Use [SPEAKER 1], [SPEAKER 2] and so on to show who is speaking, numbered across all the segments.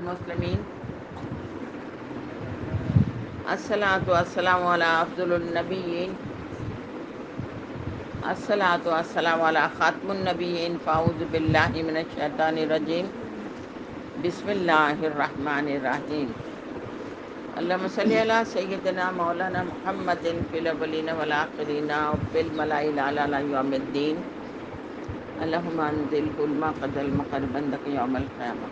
[SPEAKER 1] المسلمین الصلاۃ والسلام علی افضل النبیین الصلاۃ والسلام علی خاتم النبیین فاعوذ باللہ من الشیطان الرجیم بسم اللہ الرحمن الرحیم اللہم صلی علی سیدنا مولانا محمد فی الاولین والآخرین وفی الملأ الاعلی یوم الدین اللہم انزلہ المقد المقربن یوم القیامہ۔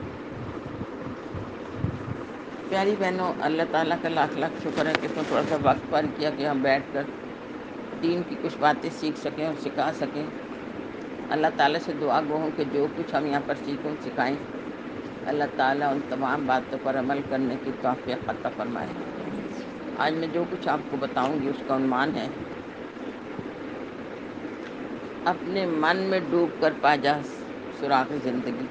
[SPEAKER 1] پیاری بہنوں، اللہ تعالیٰ کا لاکھ لاکھ شکر ہے کہ اس نے تھوڑا سا وقت پر کیا کہ ہم بیٹھ کر دین کی کچھ باتیں سیکھ سکیں اور سکھا سکیں۔ اللہ تعالیٰ سے دعا گو ہوں کہ جو کچھ ہم یہاں پر سیکھیں سکھائیں، اللہ تعالیٰ ان تمام باتوں پر عمل کرنے کی توفیق عطا فرمائے۔ آج میں جو کچھ آپ کو بتاؤں گی اس کا عنوان ہے اپنے من میں ڈوب کر پا جا سراغ زندگی۔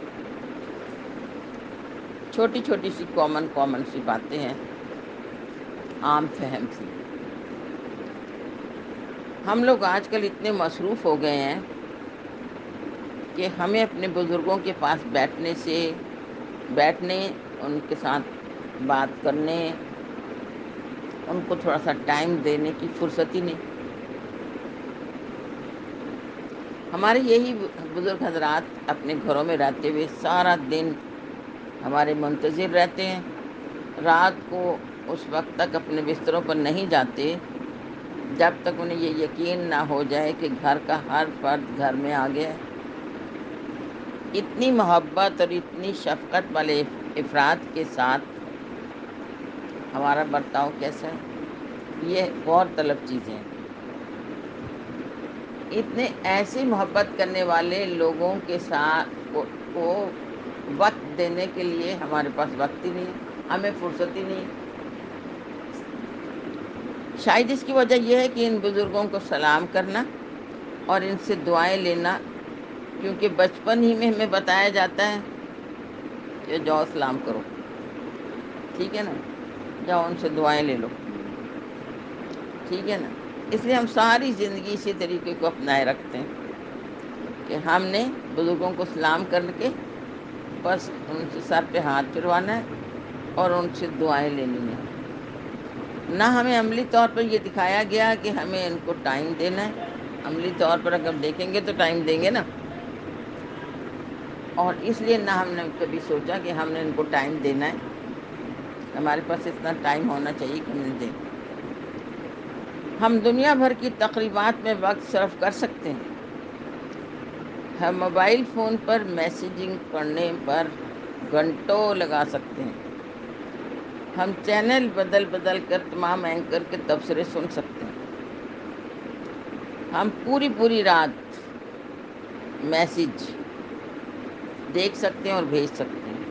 [SPEAKER 1] چھوٹی چھوٹی سی کامن سی باتیں ہیں، عام فہم سی۔ ہم لوگ آج کل اتنے مصروف ہو گئے ہیں کہ ہمیں اپنے بزرگوں کے پاس بیٹھنے ان کے ساتھ بات کرنے، ان کو تھوڑا سا ٹائم دینے کی فرصت ہی نہیں۔ ہمارے یہی بزرگ حضرات اپنے گھروں میں رہتے ہوئے سارا دن ہمارے منتظر رہتے ہیں، رات کو اس وقت تک اپنے بستروں پر نہیں جاتے جب تک انہیں یہ یقین نہ ہو جائے کہ گھر کا ہر فرد گھر میں آ گیا ہے۔ اتنی محبت اور اتنی شفقت والے افراد کے ساتھ ہمارا برتاؤ کیسا ہے، یہ غور طلب چیزیں ہیں۔ اتنے ایسی محبت کرنے والے لوگوں کے ساتھ کو وقت دینے کے لیے ہمارے پاس وقت ہی نہیں ہے، ہمیں فرصت ہی نہیں۔ شاید اس کی وجہ یہ ہے کہ ان بزرگوں کو سلام کرنا اور ان سے دعائیں لینا، کیونکہ بچپن ہی میں ہمیں بتایا جاتا ہے کہ جاؤ سلام کرو، ٹھیک ہے نا، جاؤ ان سے دعائیں لے لو، ٹھیک ہے نا۔ اس لیے ہم ساری زندگی اسی طریقے کو اپنائے رکھتے ہیں کہ ہم نے بزرگوں کو سلام کر کے بس ان سے سر پہ ہاتھ پھروانا ہے اور ان سے دعائیں لینی ہیں۔ نہ ہمیں عملی طور پر یہ دکھایا گیا کہ ہمیں ان کو ٹائم دینا ہے۔ عملی طور پر اگر دیکھیں گے تو ٹائم دیں گے نا، اور اس لیے نہ ہم نے کبھی سوچا کہ ہم نے ان کو ٹائم دینا ہے۔ ہمارے پاس اتنا ٹائم ہونا چاہیے کہ ہم نے دیں۔ ہم دنیا بھر کی تقریبات میں وقت صرف کر سکتے ہیں، ہم موبائل فون پر میسیجنگ پڑھنے پر گھنٹوں لگا سکتے ہیں، ہم چینل بدل بدل کر تمام اینکر کے تبصرے سن سکتے ہیں، ہم پوری پوری رات میسیج دیکھ سکتے ہیں اور بھیج سکتے ہیں۔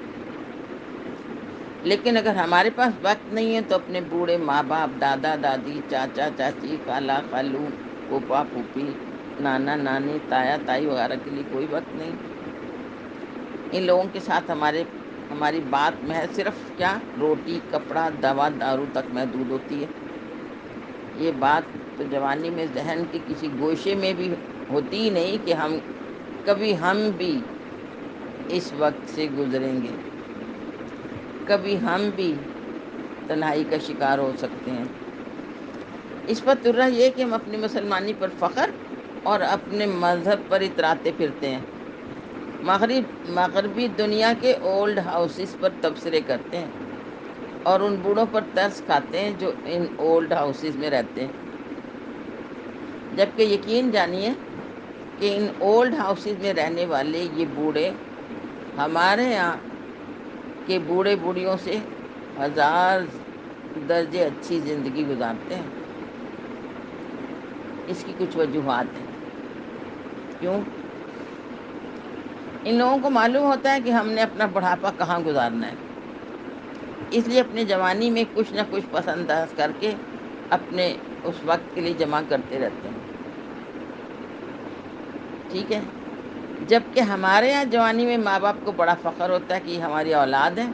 [SPEAKER 1] لیکن اگر ہمارے پاس وقت نہیں ہے تو اپنے بوڑھے ماں باپ، دادا دادی، چاچا چاچی، خالہ خالو، پھوپھا پھوپھی، نانا نانی، تایا تائی وغیرہ کے لیے کوئی وقت نہیں۔ ان لوگوں کے ساتھ ہماری بات محض صرف کیا روٹی، کپڑا، دوا، دارو تک محدود ہوتی ہے۔ یہ بات تو جوانی میں ذہن کے کسی گوشے میں بھی ہوتی ہی نہیں کہ کبھی ہم بھی اس وقت سے گزریں گے، کبھی ہم بھی تنہائی کا شکار ہو سکتے ہیں۔ اس پر ترہ یہ کہ ہم اپنی مسلمانی پر فخر اور اپنے مذہب پر اتراتے پھرتے ہیں، مغربی دنیا کے اولڈ ہاؤسز پر تبصرے کرتے ہیں اور ان بوڑھوں پر ترس کھاتے ہیں جو ان اولڈ ہاؤسز میں رہتے ہیں، جبکہ یقین جانیے کہ ان اولڈ ہاؤسز میں رہنے والے یہ بوڑھے ہمارے یہاں کے بوڑھے بوڑھیوں سے ہزار درجے اچھی زندگی گزارتے ہیں۔ اس کی کچھ وجوہات ہیں۔ کیوں؟ ان لوگوں کو معلوم ہوتا ہے کہ ہم نے اپنا بڑھاپا کہاں گزارنا ہے، اس لیے اپنی جوانی میں کچھ نہ کچھ پس انداز کر کے اپنے اس وقت کے لیے جمع کرتے رہتے ہیں، ٹھیک ہے۔ جبکہ ہمارے یہاں جوانی میں ماں باپ کو بڑا فخر ہوتا ہے کہ یہ ہماری اولاد ہے،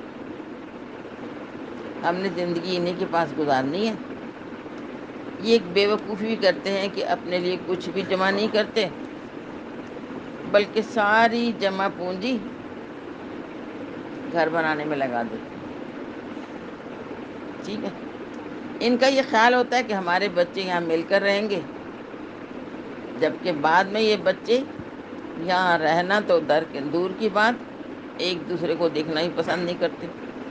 [SPEAKER 1] ہم نے زندگی انہی کے پاس گزارنی ہے۔ یہ ایک بے وقوفی بھی کرتے ہیں کہ اپنے لیے کچھ بھی جمع نہیں کرتے، بلکہ ساری جمع پونجی گھر بنانے میں لگا دیتے ہیں، ٹھیک ہے۔ ان کا یہ خیال ہوتا ہے کہ ہمارے بچے یہاں مل کر رہیں گے، جبکہ بعد میں یہ بچے یہاں رہنا تو دور کی بات، ایک دوسرے کو دیکھنا ہی پسند نہیں کرتے،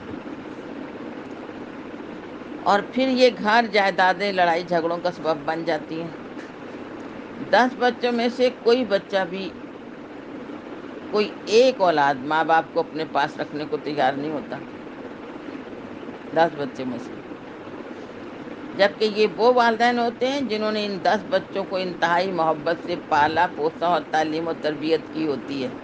[SPEAKER 1] اور پھر یہ گھر جائیدادیں لڑائی جھگڑوں کا سبب بن جاتی ہیں۔ 10 بچوں میں سے کوئی بچہ بھی، کوئی ایک اولاد ماں باپ کو اپنے پاس رکھنے کو تیار نہیں ہوتا، 10 بچے میں سے، جبکہ یہ وہ والدین ہوتے ہیں جنہوں نے ان 10 بچوں کو انتہائی محبت سے پالا پوسا اور تعلیم و تربیت کی ہوتی ہے۔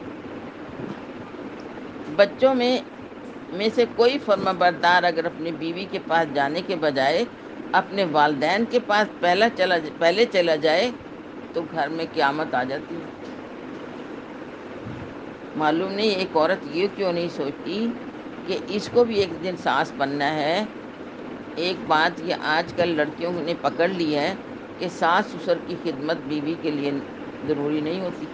[SPEAKER 1] بچوں میں سے کوئی فرمانبردار اگر اپنی بیوی کے پاس جانے کے بجائے اپنے والدین کے پاس پہلے چلا جائے تو گھر میں قیامت آ جاتی ہے۔ معلوم نہیں ایک عورت یہ کیوں نہیں سوچتی کہ اس کو بھی ایک دن ساس بننا ہے۔ ایک بات یہ آج کل لڑکیوں نے پکڑ لی ہے کہ ساس سسر کی خدمت بیوی کے لیے ضروری نہیں ہوتی۔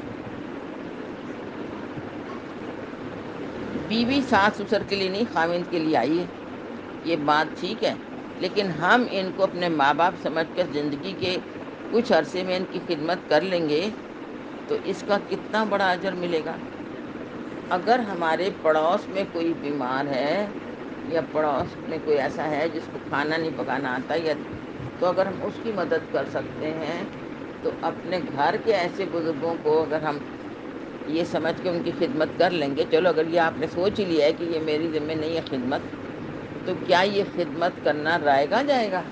[SPEAKER 1] بیوی ساس سسر کے لیے نہیں، خاوند کے لیے آئی ہے، یہ بات ٹھیک ہے، لیکن ہم ان کو اپنے ماں باپ سمجھ کر زندگی کے کچھ عرصے میں ان کی خدمت کر لیں گے تو اس کا کتنا بڑا اجر ملے گا۔ اگر ہمارے پڑوس میں کوئی بیمار ہے یا پڑوس میں کوئی ایسا ہے جس کو کھانا نہیں پکانا آتا، یا تو اگر ہم اس کی مدد کر سکتے ہیں تو اپنے گھر کے ایسے بزرگوں کو اگر ہم یہ سمجھ کے ان کی خدمت کر لیں گے، چلو اگر یہ آپ نے سوچ ہی لیا ہے کہ یہ میری ذمہ نہیں ہے خدمت، تو کیا یہ خدمت کرنا رائے گا جائے گا؟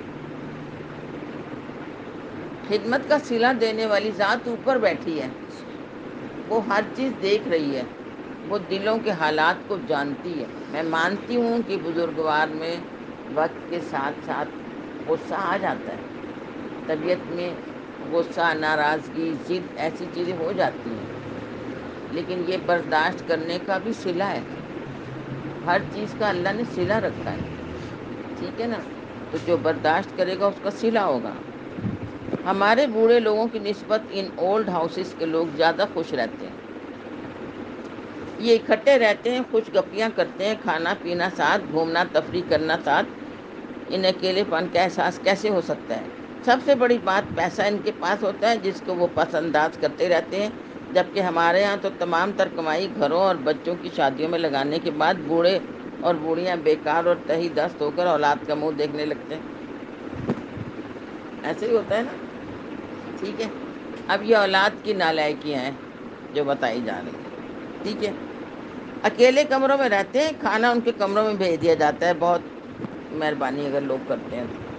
[SPEAKER 1] خدمت کا صلہ دینے والی ذات اوپر بیٹھی ہے، وہ ہر چیز دیکھ رہی ہے، وہ دلوں کے حالات کو جانتی ہے۔ میں مانتی ہوں کہ بزرگوار میں وقت کے ساتھ ساتھ غصہ آ جاتا ہے، طبیعت میں غصہ، ناراضگی، ضد، ایسی چیزیں ہو جاتی ہیں، لیکن یہ برداشت کرنے کا بھی صلہ ہے۔ ہر چیز کا اللہ نے صلہ رکھا ہے، ٹھیک ہے نا؟ تو جو برداشت کرے گا اس کا صلہ ہوگا۔ ہمارے بوڑھے لوگوں کی نسبت ان اولڈ ہاؤسز کے لوگ زیادہ خوش رہتے ہیں۔ یہ اکٹھے رہتے ہیں، خوش گپیاں کرتے ہیں، کھانا پینا ساتھ، گھومنا تفریح کرنا ساتھ۔ ان اکیلے پن کا احساس کیسے ہو سکتا ہے؟ سب سے بڑی بات، پیسہ ان کے پاس ہوتا ہے جس کو وہ پس انداز کرتے رہتے ہیں، جبکہ ہمارے ہاں تو تمام تر کمائی گھروں اور بچوں کی شادیوں میں لگانے کے بعد بوڑھے اور بوڑھیاں بیکار اور تہی دست ہو کر اولاد کا منہ دیکھنے لگتے ہیں۔ ایسے ہی ہوتا ہے نا؟ ٹھیک ہے، اب یہ اولاد کی نالائکیاں ہیں جو بتائی جا رہی ہیں، ٹھیک ہے۔ اکیلے کمروں میں رہتے ہیں، کھانا ان کے کمروں میں بھیج دیا جاتا ہے، بہت مہربانی اگر لوگ کرتے ہیں تو،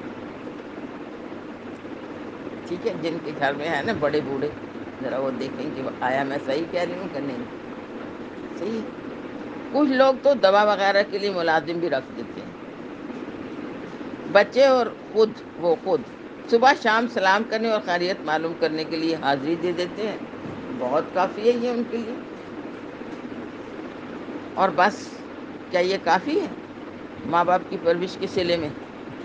[SPEAKER 1] ٹھیک ہے۔ جن کے گھر میں ہے نا بڑے بوڑھے، ذرا وہ دیکھیں کہ آیا میں صحیح کہہ رہی ہوں کہ نہیں، صحیح ہے۔ کچھ لوگ تو دوا وغیرہ کے لیے ملازم بھی رکھ دیتے ہیں۔ بچے اور خود صبح شام سلام کرنے اور خیریت معلوم کرنے کے لیے حاضری دے دیتے ہیں، بہت کافی ہے یہ ان کے لیے۔ اور بس، کیا یہ کافی ہے ماں باپ کی پرورش کے صلے میں؟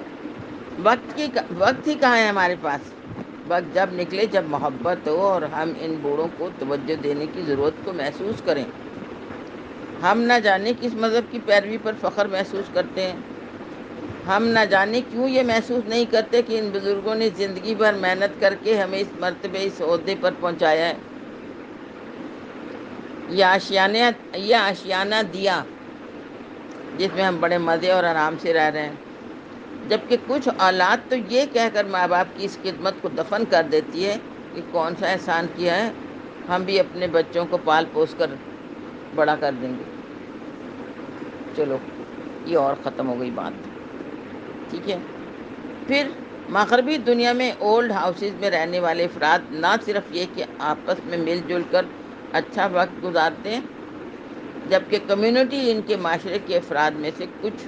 [SPEAKER 1] وقت ہی کہاں ہے ہمارے پاس؟ وقت جب نکلے جب محبت ہو اور ہم ان بوڑھوں کو توجہ دینے کی ضرورت کو محسوس کریں۔ ہم نہ جانے کس مذہب کی پیروی پر فخر محسوس کرتے ہیں، ہم نہ جانے کیوں یہ محسوس نہیں کرتے کہ ان بزرگوں نے زندگی بھر محنت کر کے ہمیں اس مرتبے، اس عہدے پر پہنچایا ہے۔ یہ آشیانہ دیا جس میں ہم بڑے مزے اور آرام سے رہ رہے ہیں، جبکہ کچھ اولاد تو یہ کہہ کر ماں باپ کی اس خدمت کو دفن کر دیتی ہے کہ کون سا احسان کیا ہے، ہم بھی اپنے بچوں کو پال پوس کر بڑا کر دیں گے۔ چلو یہ اور ختم ہو گئی بات، ٹھیک ہے۔ پھر مغربی دنیا میں اولڈ ہاؤسز میں رہنے والے افراد نہ صرف یہ کہ آپس میں مل جل کر اچھا وقت گزارتے ہیں، جبکہ کمیونٹی ان کے معاشرے کے افراد میں سے کچھ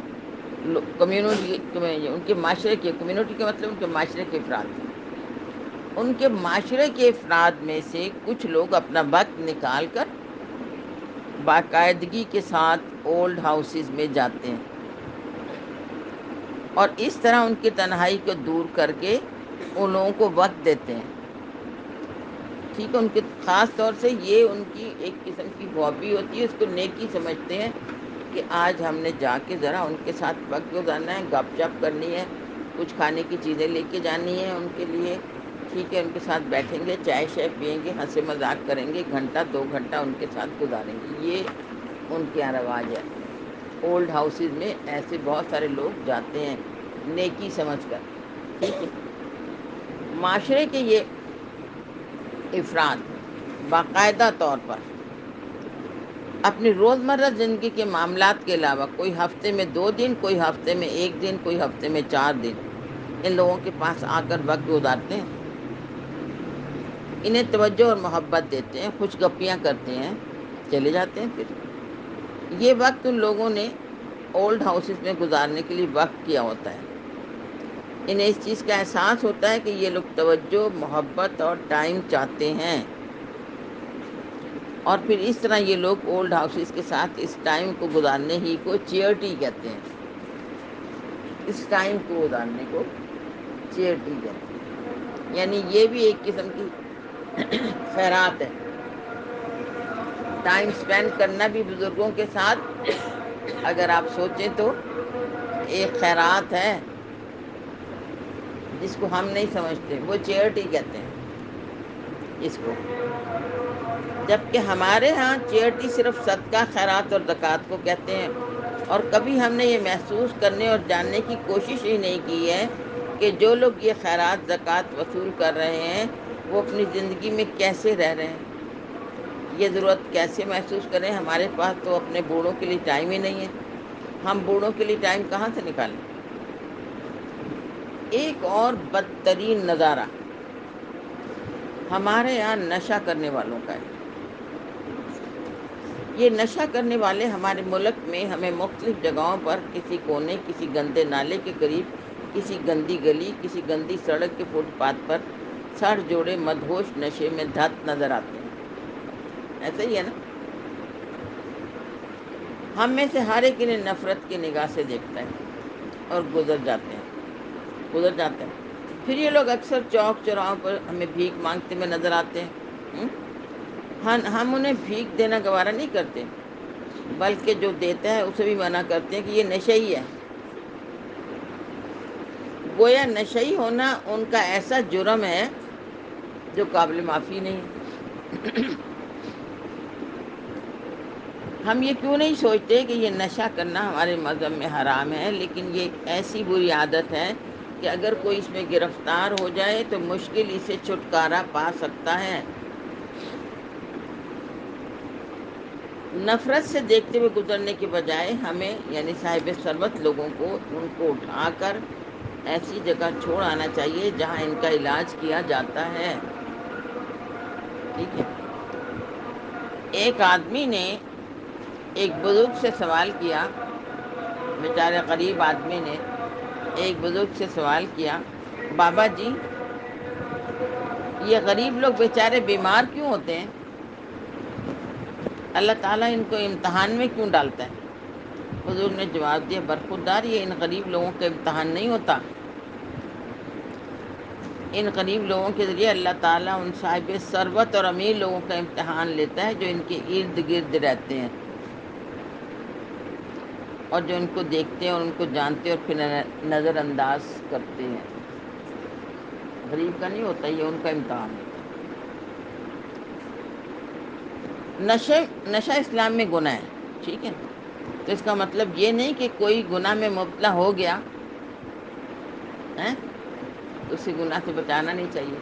[SPEAKER 1] کمیونٹی کا مطلب ان کے معاشرے کے افراد، ان کے معاشرے کے افراد میں سے کچھ لوگ اپنا وقت نکال کر باقاعدگی کے ساتھ اولڈ ہاؤسز میں جاتے ہیں اور اس طرح ان کی تنہائی کو دور کر کے ان لوگوں کو وقت دیتے ہیں۔ ٹھیک ہے، ان کے خاص طور سے یہ ان کی ایک قسم کی ہابی ہوتی ہے، اس کو نیکی سمجھتے ہیں کہ آج ہم نے جا کے ذرا ان کے ساتھ وقت گزارنا ہے، گپ شپ کرنی ہے، کچھ کھانے کی چیزیں لے کے جانی ہیں ان کے لیے، ٹھیک ہے، ان کے ساتھ بیٹھیں گے، چائے شائے پئیں گے، ہنسی مذاق کریں گے، گھنٹہ 2 گھنٹہ ان کے ساتھ گزاریں گے، یہ ان کے یہاں رواج ہے۔ اولڈ ہاؤسز میں ایسے بہت سارے لوگ جاتے ہیں نیکی سمجھ کر، ٹھیک ہے۔ معاشرے کے یہ افراد باقاعدہ طور پر اپنی روزمرہ زندگی کے معاملات کے علاوہ کوئی ہفتے میں 2 دن، کوئی ہفتے میں 1 دن، کوئی ہفتے میں 4 دن ان لوگوں کے پاس آ کر وقت گزارتے ہیں، انہیں توجہ اور محبت دیتے ہیں، خوش گپیاں کرتے ہیں، چلے جاتے ہیں۔ پھر یہ وقت ان لوگوں نے اولڈ ہاؤسز میں گزارنے کے لیے وقت کیا ہوتا ہے، انہیں اس چیز کا احساس ہوتا ہے کہ یہ لوگ توجہ، محبت اور ٹائم چاہتے ہیں، اور پھر اس طرح یہ لوگ اولڈ ہاؤسز کے ساتھ اس ٹائم کو گزارنے ہی کو چیئرٹی کہتے ہیں، اس ٹائم کو گزارنے کو چیئرٹی کہتے ہیں، یعنی یہ بھی ایک قسم کی خیرات ہے، ٹائم سپینڈ کرنا بھی بزرگوں کے ساتھ اگر آپ سوچیں تو ایک خیرات ہے جس کو ہم نہیں سمجھتے، وہ چیئرٹی کہتے ہیں اس کو، جبکہ ہمارے ہاں چیئرٹی صرف صدقہ، خیرات اور زکوٰۃ کو کہتے ہیں، اور کبھی ہم نے یہ محسوس کرنے اور جاننے کی کوشش ہی نہیں کی ہے کہ جو لوگ یہ خیرات، زکوٰۃ وصول کر رہے ہیں وہ اپنی زندگی میں کیسے رہ رہے ہیں، یہ ضرورت کیسے محسوس کریں۔ ہمارے پاس تو اپنے بوڑھوں کے لیے ٹائم ہی نہیں ہے، ہم بوڑھوں کے لیے ٹائم کہاں سے نکالیں۔ ایک اور بدترین نظارہ ہمارے یہاں نشہ کرنے والوں کا ہے۔ یہ نشہ کرنے والے ہمارے ملک میں ہمیں مختلف جگہوں پر کسی کونے، کسی گندے نالے کے قریب، کسی گندی گلی، کسی گندی سڑک کے فٹ پاتھ پر سر جوڑے مدہوش نشے میں دھت نظر آتے ہیں، ایسا ہی ہے نا؟ ہم میں سے ہر ایک انہیں نفرت کی نگاہ سے دیکھتا ہے اور گزر جاتا ہے۔ پھر یہ لوگ اکثر چوک چوراہوں پر ہمیں بھیک مانگتے ہوئے نظر آتے ہیں، ہم انہیں بھیک دینا گوارا نہیں کرتے، بلکہ جو دیتا ہے اسے بھی منع کرتے ہیں کہ یہ نشئی ہے۔ گویا نشئی ہونا ان کا ایسا جرم ہے جو قابل معافی نہیں ہے۔ ہم یہ کیوں نہیں سوچتے کہ یہ نشہ کرنا ہمارے مذہب میں حرام ہے، لیکن یہ ایک ایسی بری عادت ہے کہ اگر کوئی اس میں گرفتار ہو جائے تو مشکل اسے چھٹکارا پا سکتا ہے۔ نفرت سے دیکھتے ہوئے گزرنے کے بجائے ہمیں یعنی صاحب ثروت لوگوں کو ان کو اٹھا کر ایسی جگہ چھوڑ آنا چاہیے جہاں ان کا علاج کیا جاتا ہے، ٹھیک ہے۔ ایک آدمی نے ایک بزرگ سے سوال کیا، بیچارے غریب آدمی نے ایک بزرگ سے سوال کیا، بابا جی یہ غریب لوگ بیچارے بیمار کیوں ہوتے ہیں؟ اللہ تعالیٰ ان کو امتحان میں کیوں ڈالتا ہے؟ حضور نے جواب دیا، برخوردار یہ ان غریب لوگوں کا امتحان نہیں ہوتا، ان غریب لوگوں کے ذریعے اللہ تعالیٰ ان صاحب ثروت اور امیر لوگوں کا امتحان لیتا ہے جو ان کے ارد گرد رہتے ہیں اور جو ان کو دیکھتے ہیں اور ان کو جانتے ہیں اور پھر نظر انداز کرتے ہیں۔ غریب کا نہیں ہوتا، یہ ان کا امتحان ہوتا ہے۔ نشہ اسلام میں گناہ ہے، ٹھیک ہے، تو اس کا مطلب یہ نہیں کہ کوئی گناہ میں مبتلا ہو گیا ہے تو اسے گناہ سے بچانا نہیں چاہیے۔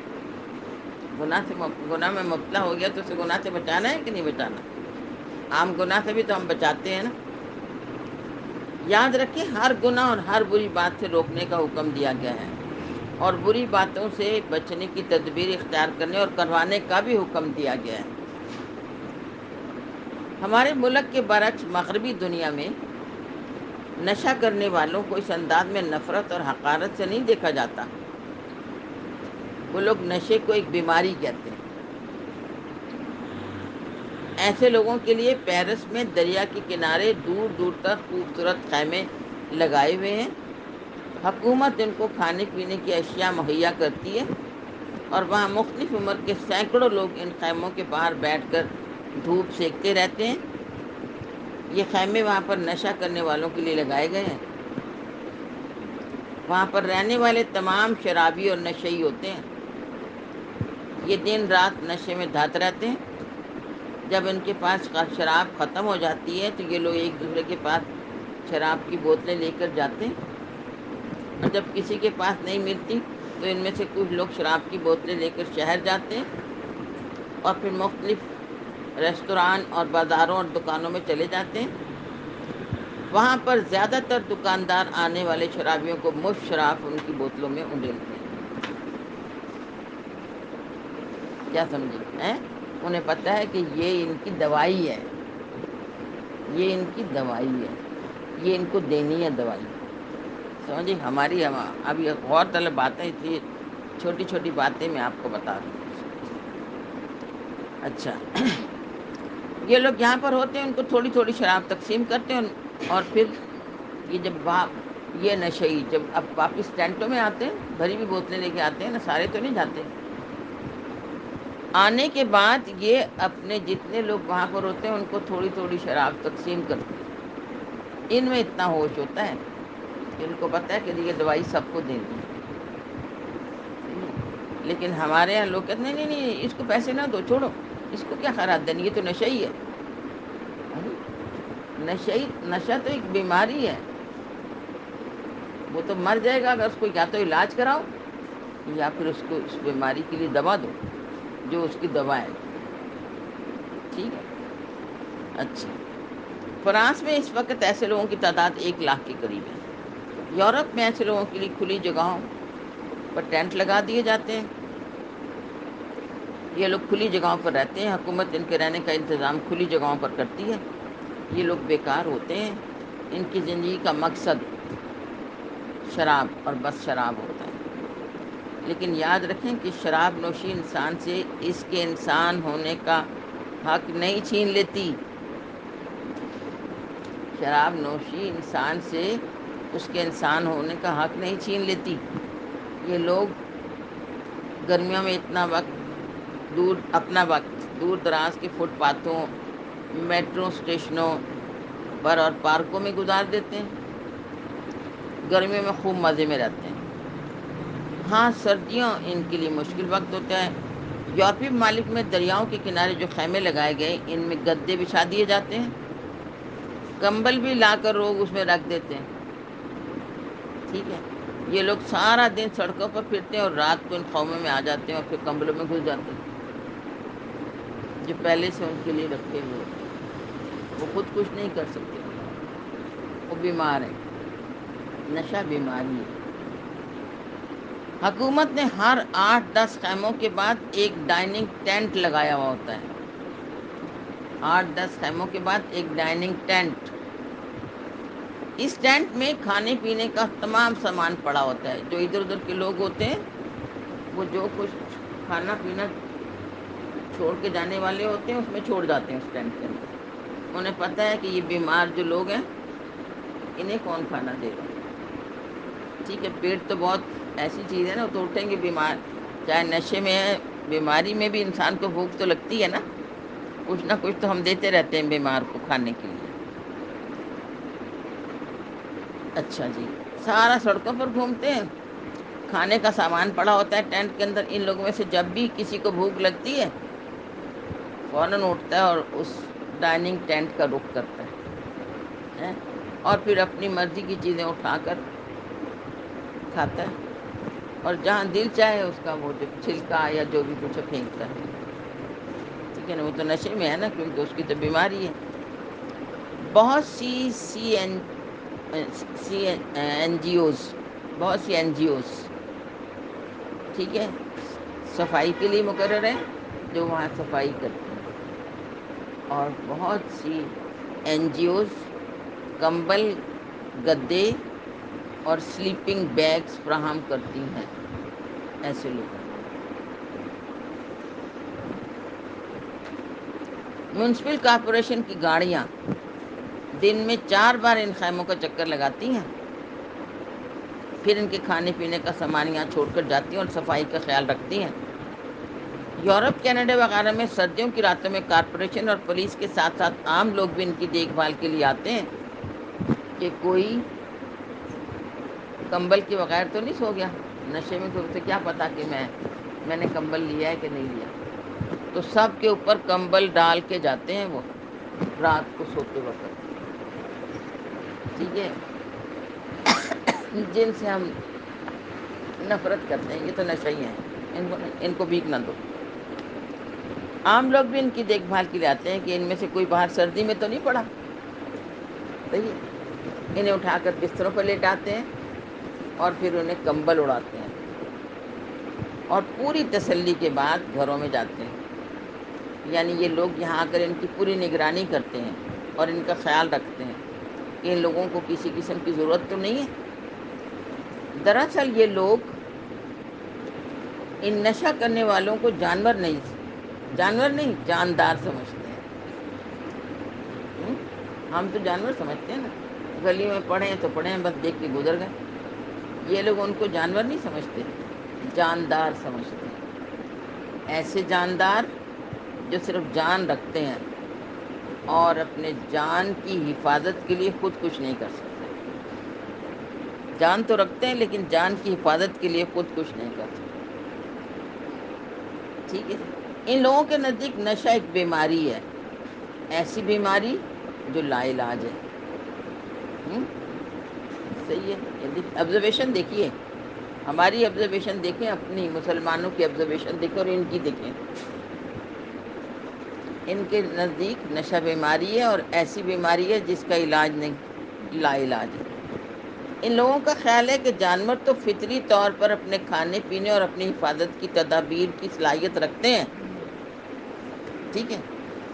[SPEAKER 1] گناہ میں مبتلا ہو گیا تو اسے گناہ سے بچانا ہے کہ نہیں بچانا؟ عام گناہ سے بھی تو ہم بچاتے ہیں نا۔ یاد رکھیں، ہر گناہ اور ہر بری بات سے روکنے کا حکم دیا گیا ہے، اور بری باتوں سے بچنے کی تدبیر اختیار کرنے اور کروانے کا بھی حکم دیا گیا ہے۔ ہمارے ملک کے برعکس مغربی دنیا میں نشہ کرنے والوں کو اس انداز میں نفرت اور حقارت سے نہیں دیکھا جاتا، وہ لوگ نشے کو ایک بیماری کہتے ہیں۔ ایسے لوگوں کے لیے پیرس میں دریا کے کنارے دور دور تک خوبصورت خیمے لگائے ہوئے ہیں، حکومت ان کو کھانے پینے کی اشیاء مہیا کرتی ہے اور وہاں مختلف عمر کے سینکڑوں لوگ ان خیموں کے باہر بیٹھ کر دھوپ سیکتے رہتے ہیں۔ یہ خیمے وہاں پر نشہ کرنے والوں کے لیے لگائے گئے ہیں۔ وہاں پر رہنے والے تمام شرابی اور نشئی ہوتے ہیں۔ یہ دن رات نشے میں دھات رہتے ہیں۔ جب ان کے پاس شراب ختم ہو جاتی ہے تو یہ لوگ ایک دوسرے کے پاس شراب کی بوتلیں لے کر جاتے ہیں، اور جب کسی کے پاس نہیں ملتی تو ان میں سے کچھ لوگ شراب کی بوتلیں لے کر شہر جاتے ہیں اور پھر مختلف ریستوران اور بازاروں اور دکانوں میں چلے جاتے ہیں۔ وہاں پر زیادہ تر دکاندار آنے والے شرابیوں کو مفت شراب ان کی بوتلوں میں انڈیلتے ہیں۔ کیا سمجھے ہیں؟ انہیں پتہ ہے کہ یہ ان کی دوائی ہے، یہ ان کی دوائی ہے، یہ ان کو دینی ہے دوائی۔ سمجھے؟ اب یہ غور طلب باتیں، اس لیے چھوٹی چھوٹی باتیں میں آپ کو بتا رہی ہوں۔ اچھا، یہ لوگ یہاں پر ہوتے ہیں، ان کو تھوڑی تھوڑی شراب تقسیم کرتے ہیں، اور پھر یہ یہ نشئی جب اب واپس ٹینٹوں میں آتے ہیں، بھری ہوئی بوتلیں لے کے آتے ہیں نا، سارے تو نہیں جاتے۔ آنے کے بعد یہ اپنے جتنے لوگ وہاں پر ہوتے ہیں ان کو تھوڑی تھوڑی شراب تقسیم کرتے ہیں۔ ان میں اتنا ہوش ہوتا ہے کہ ان کو پتہ ہے کہ یہ دوائی سب کو دینی ہے۔ لیکن ہمارے یہاں لوگ کہتے ہیں نہیں نہیں نہیں، اس کو پیسے نہ دو، چھوڑو، اس کو کیا خیرات دینی، یہ تو نشہ ہی ہے۔ نشہ تو ایک بیماری ہے، وہ تو مر جائے گا اگر اس کو یا تو علاج کراؤ یا پھر اس کو اس بیماری کے لیے دوا دو جو اس کی دوا ہے۔ ٹھیک ہے، اچھا۔ فرانس میں اس وقت ایسے لوگوں کی تعداد 1 لاکھ کے قریب ہے۔ یورپ میں ایسے لوگوں کے لیے کھلی جگہوں پر ٹینٹ لگا دیے جاتے ہیں۔ یہ لوگ کھلی جگہوں پر رہتے ہیں، حکومت ان کے رہنے کا انتظام کھلی جگہوں پر کرتی ہے۔ یہ لوگ بیکار ہوتے ہیں، ان کی زندگی کا مقصد شراب اور بس شراب ہوتا ہے۔ لیکن یاد رکھیں کہ شراب نوشی انسان سے اس کے انسان ہونے کا حق نہیں چھین لیتی۔ شراب نوشی انسان سے اس کے انسان ہونے کا حق نہیں چھین لیتی۔ یہ لوگ گرمیوں میں اپنا وقت دور دراز کے فٹ پاتھوں، میٹرو اسٹیشنوں پر اور پارکوں میں گزار دیتے ہیں۔ گرمیوں میں خوب مزے میں رہتے ہیں۔ ہاں، سردیوں ان کے لیے مشکل وقت ہوتا ہے۔ یورپی ممالک میں دریاؤں کے کنارے جو خیمے لگائے گئے ان میں گدے بچھا دیے جاتے ہیں، کمبل بھی لا کر لوگ اس میں رکھ دیتے ہیں۔ ٹھیک ہے، یہ لوگ سارا دن سڑکوں پر پھرتے ہیں اور رات کو ان خیموں میں آ جاتے ہیں اور پھر کمبلوں میں گھس جاتے ہیں جو پہلے سے ان کے لیے رکھے ہوئے ہوتے ہیں۔ وہ خود کچھ نہیں کر سکتے، وہ بیمار ہیں، نشہ بیماری ہے۔ حکومت نے ہر 8-10 خیموں کے بعد ایک ڈائننگ ٹینٹ لگایا ہوا ہوتا ہے۔ 8-10 خیموں کے بعد ایک ڈائننگ ٹینٹ۔ اس ٹینٹ میں کھانے پینے کا تمام سامان پڑا ہوتا ہے۔ جو ادھر ادھر کے لوگ ہوتے ہیں وہ جو کچھ کھانا پینا چھوڑ کے جانے والے ہوتے ہیں اس میں چھوڑ جاتے ہیں اس ٹینٹ کے اندر۔ انہیں پتہ ہے کہ یہ بیمار جو لوگ ہیں انہیں کون کھانا دے گا۔ ٹھیک ہے، پیٹ تو بہت ایسی چیز ہے نا، وہ تو اٹھیں گے بیمار، چاہے نشے میں ہے، بیماری میں بھی انسان کو بھوک تو لگتی ہے نا، کچھ نہ کچھ تو ہم دیتے رہتے ہیں بیمار کو کھانے کے لیے۔ اچھا جی، سارا سڑکوں پر گھومتے ہیں، کھانے کا سامان پڑا ہوتا ہے ٹینٹ کے اندر۔ ان لوگوں میں سے جب بھی کسی کو بھوک لگتی ہے فوراً اٹھتا ہے اور اس ڈائننگ ٹینٹ کا رخ کرتا ہے، اور پھر اپنی مرضی کی چیزیں اٹھا کر کھاتا ہے، اور جہاں دل چاہے اس کا وہ جو چھلکا یا جو بھی کچھ ہے پھینکتا ہے۔ ٹھیک ہے نا، وہ تو نشے میں ہے نا، کیونکہ اس کی تو بیماری ہے۔ بہت سی این جی اوز ٹھیک ہے صفائی کے لیے مقرر ہیں، جو وہاں صفائی کرتی ہیں، اور بہت سی این جی اوز کمبل، گدے اور سلیپنگ بیگز فراہم کرتی ہیں ایسے لوگوں کو۔ میونسپل کارپوریشن کی گاڑیاں دن میں 4 بار ان خیموں کا چکر لگاتی ہیں، پھر ان کے کھانے پینے کا سامان یہاں چھوڑ کر جاتی ہیں اور صفائی کا خیال رکھتی ہیں۔ یورپ، کینیڈا وغیرہ میں سردیوں کی راتوں میں کارپوریشن اور پولیس کے ساتھ ساتھ عام لوگ بھی ان کی دیکھ بھال کے لیے آتے ہیں کہ کوئی کمبل کے بغیر تو نہیں سو گیا، نشے میں تو اسے کیا پتا کہ میں نے کمبل لیا ہے کہ نہیں لیا، تو سب کے اوپر کمبل ڈال کے جاتے ہیں وہ رات کو سوتے وقت، ٹھیک ہے، جن سے ہم نفرت کرتے ہیں، یہ تو نشہ ہی ہیں، ان کو بھیک نہ دو۔ عام لوگ بھی ان کی دیکھ بھال کے لیے آتے ہیں کہ ان میں سے کوئی باہر سردی میں تو نہیں پڑا، صحیح ہے، انہیں اٹھا کر بستروں پر لیٹاتے ہیں اور پھر انہیں کمبل اڑاتے ہیں اور پوری تسلی کے بعد گھروں میں جاتے ہیں۔ یعنی یہ لوگ یہاں آ کر ان کی پوری نگرانی کرتے ہیں اور ان کا خیال رکھتے ہیں کہ ان لوگوں کو کسی قسم کی ضرورت تو نہیں ہے۔ دراصل یہ لوگ ان نشہ کرنے والوں کو جانور نہیں جاندار سمجھتے ہیں۔ ہم ہم تو جانور سمجھتے ہیں نا، گلی میں پڑے ہیں تو پڑے ہیں، بس دیکھ کے گزر گئے۔ یہ لوگ ان کو جانور نہیں سمجھتے، جاندار سمجھتے ہیں، ایسے جاندار جو صرف جان رکھتے ہیں اور اپنے جان کی حفاظت کے لیے خود کچھ نہیں کر سکتے۔ جان تو رکھتے ہیں لیکن جان کی حفاظت کے لیے خود کچھ نہیں کر سکتے، ٹھیک ہے جی۔ ان لوگوں کے نزدیک نشہ ایک بیماری ہے، ایسی بیماری جو لا علاج ہے۔ ہم؟ صحیح ہے، آبزرویشن دیکھیے، ہماری آبزرویشن دیکھیں، اپنی مسلمانوں کی آبزرویشن دیکھیں اور ان کی دیکھیں۔ ان کے نزدیک نشہ بیماری ہے اور ایسی بیماری ہے جس کا علاج نہیں، لا علاج ہے۔ ان لوگوں کا خیال ہے کہ جانور تو فطری طور پر اپنے کھانے پینے اور اپنی حفاظت کی تدابیر کی صلاحیت رکھتے ہیں، ٹھیک ہے،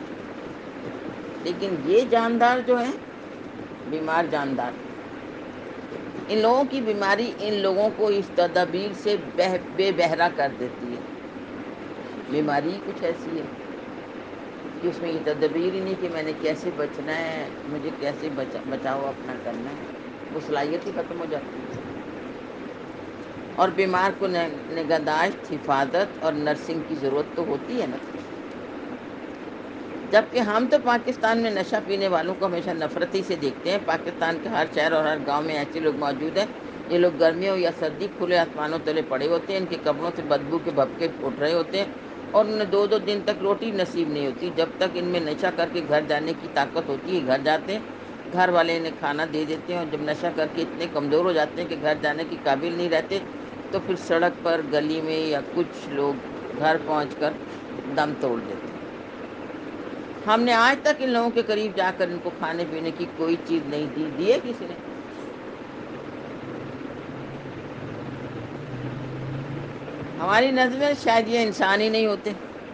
[SPEAKER 1] لیکن یہ جاندار جو ہیں، بیمار جاندار، ان لوگوں کی بیماری ان لوگوں کو اس تدابیر سے بے بہرا کر دیتی ہے۔ بیماری ہی کچھ ایسی ہے کہ اس میں یہ تدبیر ہی نہیں کہ میں نے کیسے بچنا ہے، مجھے کیسے بچاؤ اپنا کرنا ہے، وہ صلاحیت ہی ختم ہو جاتی ہے۔ اور بیمار کو نگہداشت، حفاظت اور نرسنگ کی ضرورت تو ہوتی ہے نا، جبکہ ہم تو پاکستان میں نشہ پینے والوں کو ہمیشہ نفرتی سے دیکھتے ہیں۔ پاکستان کے ہر شہر اور ہر گاؤں میں ایسے لوگ موجود ہیں۔ یہ لوگ گرمیوں یا سردی کھلے آسمانوں تلے پڑے ہوتے ہیں، ان کے کپڑوں سے بدبو کے بھپکے اٹھ رہے ہوتے ہیں اور انہیں دو دو دن تک روٹی نصیب نہیں ہوتی۔ جب تک ان میں نشہ کر کے گھر جانے کی طاقت ہوتی ہے، گھر جاتے ہیں، گھر والے انہیں کھانا دے دیتے ہیں، اور جب نشہ کر کے اتنے کمزور ہو جاتے ہیں کہ گھر جانے کی قابل نہیں رہتے، تو پھر سڑک پر، گلی میں، یا کچھ لوگ گھر پہنچ کر دم توڑ دیتے ہیں۔ ہم نے آج تک ان لوگوں کے قریب جا کر ان کو کھانے پینے کی کوئی چیز نہیں دی ہے کسی نے۔ ہماری نظر میں شاید یہ انسان ہی نہیں ہوتے،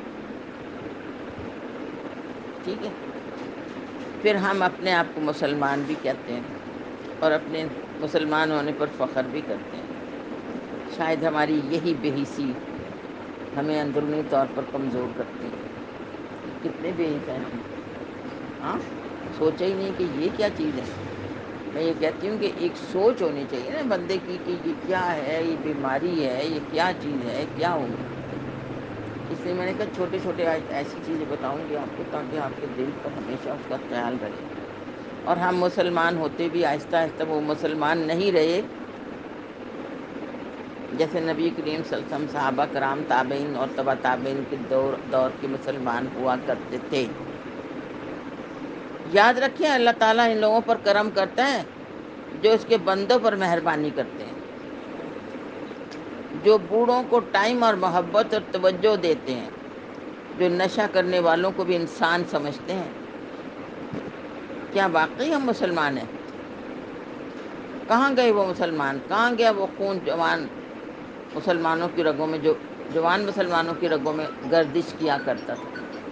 [SPEAKER 1] ٹھیک ہے، پھر ہم اپنے آپ کو مسلمان بھی کہتے ہیں اور اپنے مسلمان ہونے پر فخر بھی کرتے ہیں۔ شاید ہماری یہی بے حسی ہمیں اندرونی طور پر کمزور کرتی ہے۔ کتنے بے حس ہیں ہم، ہاں، سوچا ہی نہیں کہ یہ کیا چیز ہے۔ میں یہ کہتی ہوں کہ ایک سوچ ہونی چاہیے نا بندے کی کہ یہ کیا ہے، یہ بیماری ہے، یہ کیا چیز ہے، کیا ہوگا۔ اس لیے میں نے کہا چھوٹے چھوٹے آج ایسی چیزیں بتاؤں گی آپ کو تاکہ آپ کے دل پر ہمیشہ اس کا خیال رہے، اور ہم مسلمان ہوتے بھی آہستہ آہستہ وہ مسلمان نہیں رہے جیسے نبی کریم صلی اللہ علیہ وسلم، صحابہ کرام، تابعین اور تبع تابعین کے دور کے مسلمان ہوا کرتے تھے۔ یاد رکھیں، اللہ تعالیٰ ان لوگوں پر کرم کرتا ہے جو اس کے بندوں پر مہربانی کرتے ہیں، جو بوڑھوں کو ٹائم اور محبت اور توجہ دیتے ہیں، جو نشہ کرنے والوں کو بھی انسان سمجھتے ہیں۔ کیا واقعی ہم مسلمان ہیں؟ کہاں گئے وہ مسلمان؟ کہاں گیا وہ خون مسلمانوں کی رگوں میں، جو جوان مسلمانوں کی رگوں میں گردش کیا کرتا تھا؟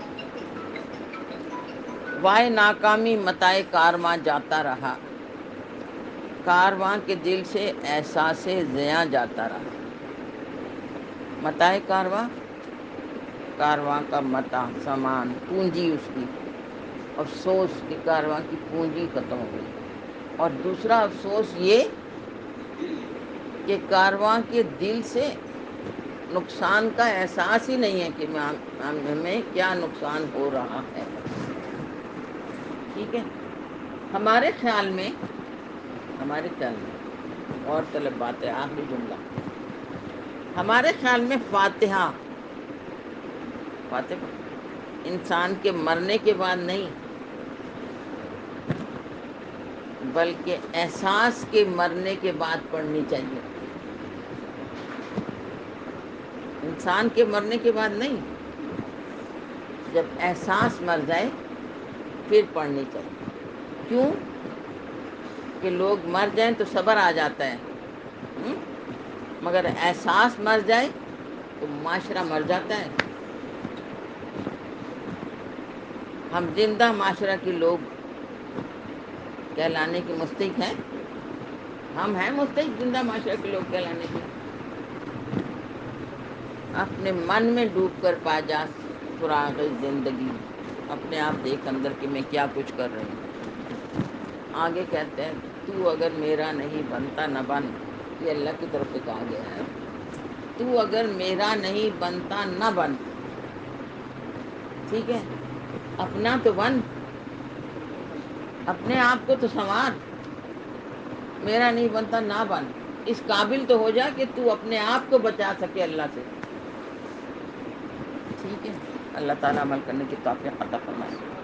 [SPEAKER 1] وائے ناکامی متائے کارواں جاتا رہا، کارواں کے دل سے احساس زیاں جاتا رہا۔ متائے کارواں، کارواں کا متاع، سامان، پونجی اس کی، افسوس کہ کارواں کی پونجی ختم ہو گئی، اور دوسرا افسوس یہ کہ کارواں کے دل سے نقصان کا احساس ہی نہیں ہے کہ ہمیں کیا نقصان ہو رہا ہے. ٹھیک ہے. ہمارے خیال میں اور طلب بات ہے، آخری جملہ. ہمارے خیال میں فاتحہ انسان کے مرنے کے بعد نہیں، بلکہ احساس کے مرنے کے بعد پڑھنی چاہیے. انسان کے مرنے کے بعد نہیں، جب احساس مر جائے پھر پڑھنی چاہیے. کیوں؟ کہ لوگ مر جائیں تو صبر آ جاتا ہے، مگر احساس مر جائے تو معاشرہ مر جاتا ہے. ہم زندہ معاشرہ کے لوگ کہلانے کے مستحق ہیں. ہم ہیں مستحق زندہ معاشرہ کے لوگ کہلانے کے. اپنے من میں ڈوب کر پا جا سراغ زندگی، اپنے آپ دیکھ اندر کہ میں کیا کچھ کر رہی ہوں. آگے کہتے ہیں تو اگر میرا نہیں بنتا نہ بن. یہ اللہ کی طرف سے کہا گیا ہے. تو اگر میرا نہیں بنتا نہ بن. ٹھیک ہے. اپنا تو بن، اپنے آپ کو تو سنوار. میرا نہیں بنتا نہ بن. اس قابل تو ہو جا کہ تو اپنے آپ کو بچا سکے اللہ سے. ٹھیک ہے. اللہ تعالیٰ عمل کرنے کی توفیق عطا فرمائے.